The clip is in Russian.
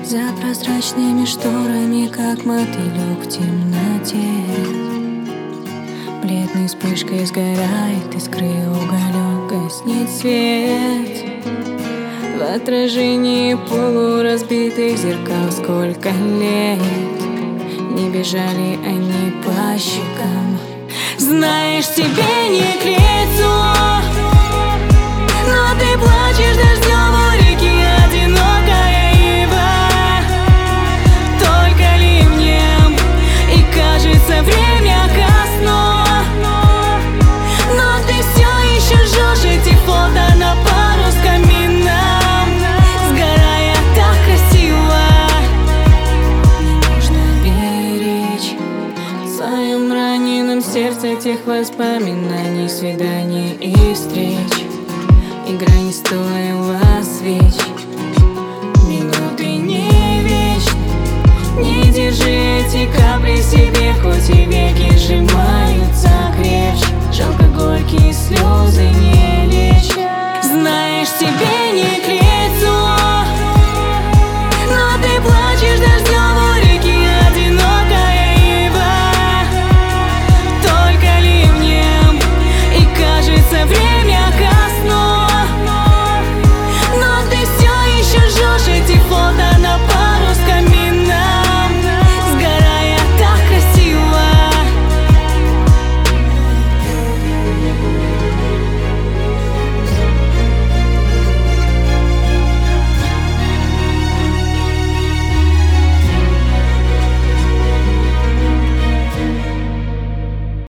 За прозрачными шторами, как мотылек в темноте, бледной вспышкой сгорает искры уголек, гаснет свет. В отражении полуразбитых зеркал сколько лет не бежали они по щекам. Знаешь, тебе не к лицу, но ты плачешь дождем у реки, одинокая ива, только ливнем, и кажется время ко сну. Но ты все еще жжешь эти фото на пару с камином, сгорая так красиво. Не нужно беречь в своем раненом сердце тех воспоминаний, свиданий и встреч. Игра не стоила свеч, минуты не вечны. Не держи эти капли в себе, хоть и веки сжимаются крепче. Жалко горькие слезы не